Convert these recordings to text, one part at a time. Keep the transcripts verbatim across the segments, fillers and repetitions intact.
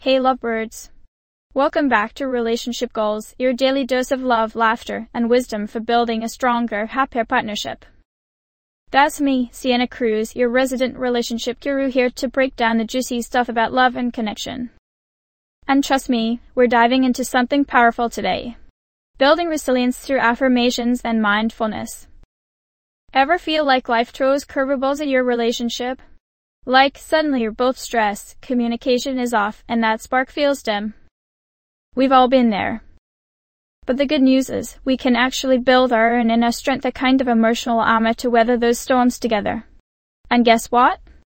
Hey lovebirds. Welcome back to Relationship Goals, your daily dose of love, laughter, and wisdom for building a stronger, happier partnership. That's me, Sienna Cruz, your resident relationship guru, here to break down the juicy stuff about love and connection. And trust me, we're diving into something powerful today. Building resilience through affirmations and mindfulness. Ever feel like life throws curveballs at your relationship? Like, suddenly you're both stressed, communication is off, and that spark feels dim. We've all been there. But the good news is, we can actually build our own inner strength, a kind of emotional armor to weather those storms together. And guess what?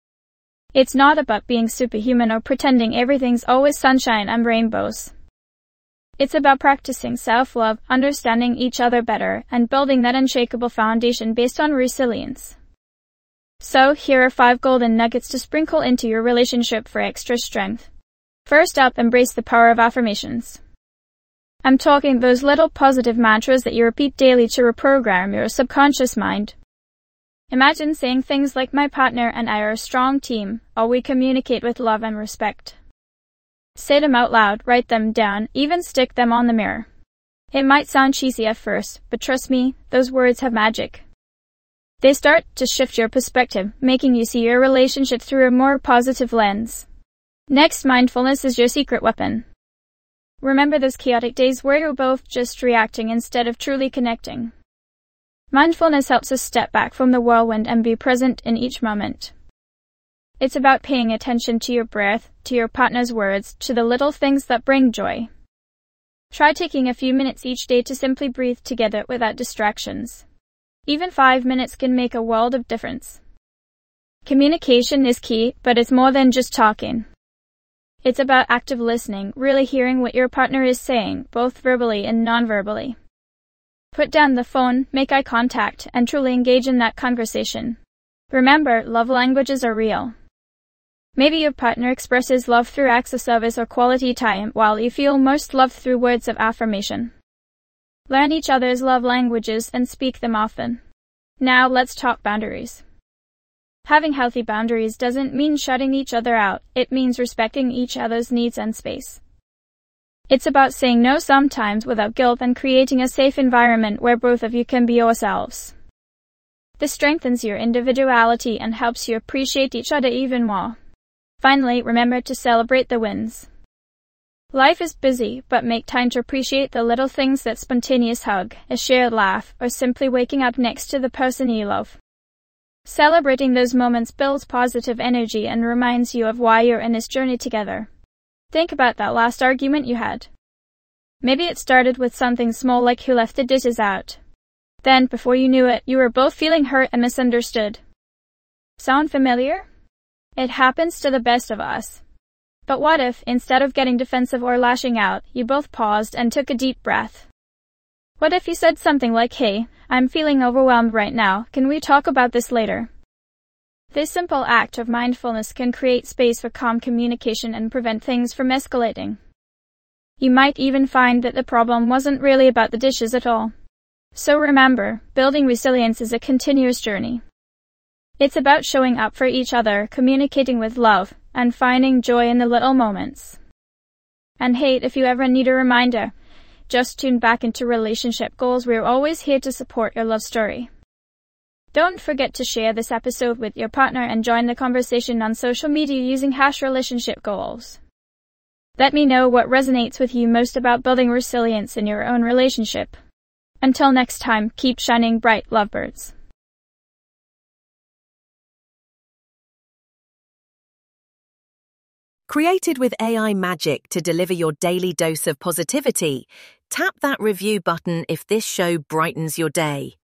It's not about being superhuman or pretending everything's always sunshine and rainbows. It's about practicing self-love, understanding each other better, and building that unshakable foundation based on resilience. So, here are five golden nuggets to sprinkle into your relationship for extra strength. First up, embrace the power of affirmations. I'm talking those little positive mantras that you repeat daily to reprogram your subconscious mind. Imagine saying things like, "My partner and I are a strong team," or "We communicate with love and respect." Say them out loud, write them down, even stick them on the mirror. It might sound cheesy at first, but trust me, those words have magic. They start to shift your perspective, making you see your relationship through a more positive lens. Next, mindfulness is your secret weapon. Remember those chaotic days where you're both just reacting instead of truly connecting? Mindfulness helps us step back from the whirlwind and be present in each moment. It's about paying attention to your breath, to your partner's words, to the little things that bring joy. Try taking a few minutes each day to simply breathe together without distractions. Even five minutes can make a world of difference. Communication is key, but it's more than just talking. It's about active listening, really hearing what your partner is saying, both verbally and non-verbally. Put down the phone, make eye contact, and truly engage in that conversation. Remember, love languages are real. Maybe your partner expresses love through acts of service or quality time, while you feel most loved through words of affirmation. Learn each other's love languages and speak them often. Now let's talk boundaries. Having healthy boundaries doesn't mean shutting each other out, it means respecting each other's needs and space. It's about saying no sometimes without guilt and creating a safe environment where both of you can be yourselves. This strengthens your individuality and helps you appreciate each other even more. Finally, remember to celebrate the wins. Life is busy, but make time to appreciate the little things, that spontaneous hug, a shared laugh, or simply waking up next to the person you love. Celebrating those moments builds positive energy and reminds you of why you're in this journey together. Think about that last argument you had. Maybe it started with something small like who left the dishes out. Then, before you knew it, you were both feeling hurt and misunderstood. Sound familiar? It happens to the best of us. But what if, instead of getting defensive or lashing out, you both paused and took a deep breath? What if you said something like, "Hey, I'm feeling overwhelmed right now, can we talk about this later?" This simple act of mindfulness can create space for calm communication and prevent things from escalating. You might even find that the problem wasn't really about the dishes at all. So remember, building resilience is a continuous journey. It's about showing up for each other, communicating with love, and finding joy in the little moments. And hey, if you ever need a reminder, just tune back into Relationship Goals. We're always here to support your love story. Don't forget to share this episode with your partner and join the conversation on social media using hash Relationship Goals. Let me know what resonates with you most about building resilience in your own relationship. Until next time, keep shining bright, lovebirds. Created with A I magic to deliver your daily dose of positivity, tap that review button if this show brightens your day.